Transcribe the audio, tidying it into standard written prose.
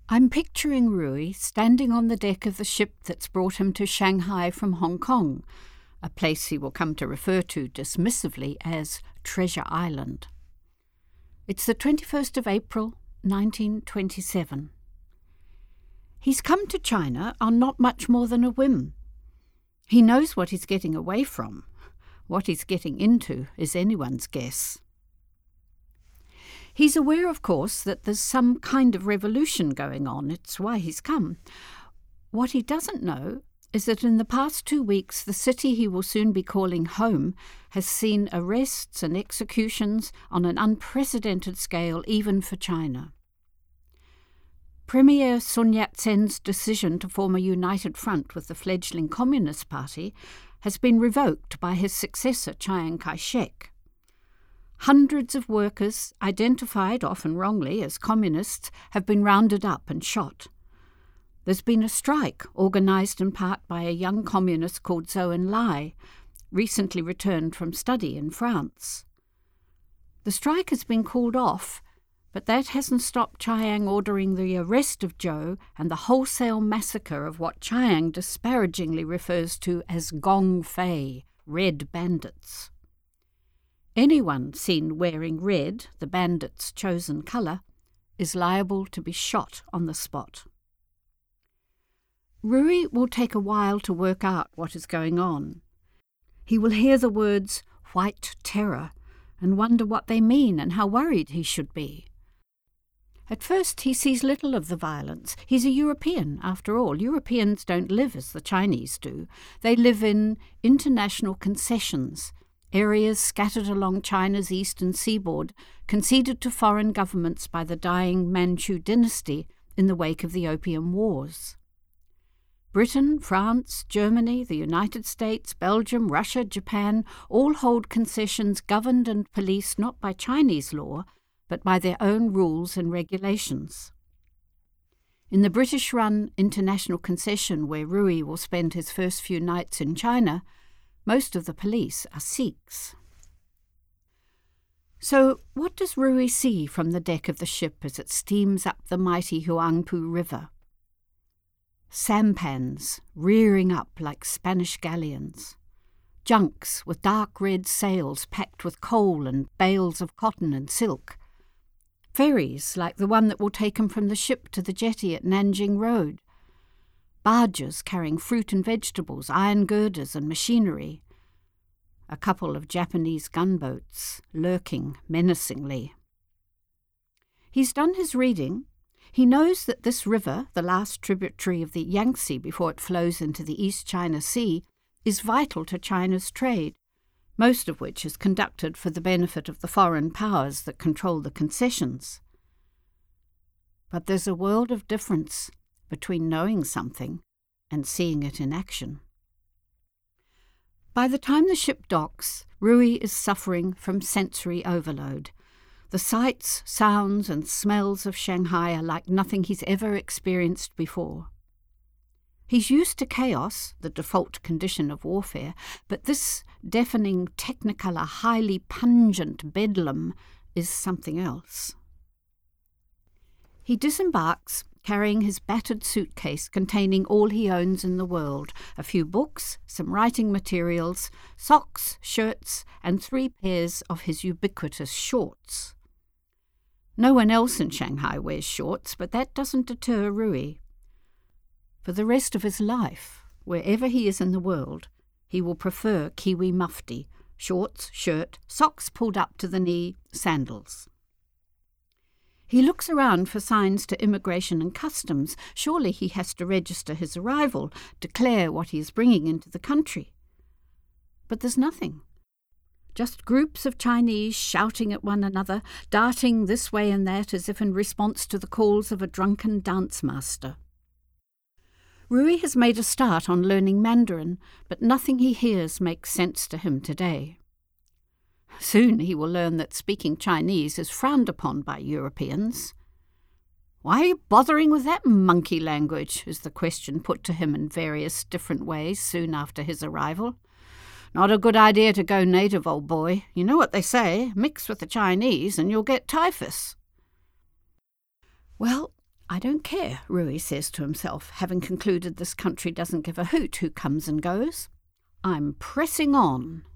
I'm picturing Rui standing on the deck of the ship that's brought him to Shanghai from Hong Kong, a place he will come to refer to dismissively as Treasure Island. It's the 21st of April, 1927. He's come to China on not much more than a whim. He knows what he's getting away from. What he's getting into is anyone's guess. He's aware, of course, that there's some kind of revolution going on. It's why he's come. What he doesn't know is that in the past 2 weeks, the city he will soon be calling home has seen arrests and executions on an unprecedented scale, even for China. Premier Sun Yat-sen's decision to form a united front with the fledgling Communist Party has been revoked by his successor, Chiang Kai-shek. Hundreds of workers, identified often wrongly as communists, have been rounded up and shot. There's been a strike organised in part by a young communist called Zhou Enlai, recently returned from study in France. The strike has been called off, but that hasn't stopped Chiang ordering the arrest of Zhou and the wholesale massacre of what Chiang disparagingly refers to as Gong Fei, red bandits. Anyone seen wearing red, the bandits' chosen colour, is liable to be shot on the spot. Rui will take a while to work out what is going on. He will hear the words "white terror" and wonder what they mean and how worried he should be. At first he sees little of the violence. He's a European, after all. Europeans don't live as the Chinese do. They live in international concessions, areas scattered along China's eastern seaboard, conceded to foreign governments by the dying Manchu dynasty in the wake of the Opium Wars. Britain, France, Germany, the United States, Belgium, Russia, Japan all hold concessions governed and policed not by Chinese law, but by their own rules and regulations. In the British-run international concession where Rui will spend his first few nights in China, most of the police are Sikhs. So what does Rui see from the deck of the ship as it steams up the mighty Huangpu River? Sampans rearing up like Spanish galleons, junks with dark red sails packed with coal and bales of cotton and silk, ferries like the one that will take him from the ship to the jetty at Nanjing Road, barges carrying fruit and vegetables, iron girders and machinery, a couple of Japanese gunboats lurking menacingly. He's done his reading. He knows that this river, the last tributary of the Yangtze before it flows into the East China Sea, is vital to China's trade, most of which is conducted for the benefit of the foreign powers that control the concessions. But there's a world of difference between knowing something and seeing it in action. By the time the ship docks, Rui is suffering from sensory overload. The sights, sounds and smells of Shanghai are like nothing he's ever experienced before. He's used to chaos, the default condition of warfare, but this deafening, technicolor, highly pungent bedlam is something else. He disembarks, carrying his battered suitcase containing all he owns in the world, a few books, some writing materials, socks, shirts, and 3 pairs of his ubiquitous shorts. No one else in Shanghai wears shorts, but that doesn't deter Rui. For the rest of his life, wherever he is in the world, he will prefer Kiwi mufti, shorts, shirt, socks pulled up to the knee, sandals. He looks around for signs to Immigration and Customs. Surely he has to register his arrival, declare what he is bringing into the country. But there's nothing. Just groups of Chinese shouting at one another, darting this way and that as if in response to the calls of a drunken dance master. Rui has made a start on learning Mandarin, but nothing he hears makes sense to him today. Soon he will learn that speaking Chinese is frowned upon by Europeans. "Why are you bothering with that monkey language?" is the question put to him in various different ways soon after his arrival. "Not a good idea to go native, old boy. You know what they say, mix with the Chinese and you'll get typhus." Well, I don't care, Rui says to himself, having concluded this country doesn't give a hoot who comes and goes. I'm pressing on.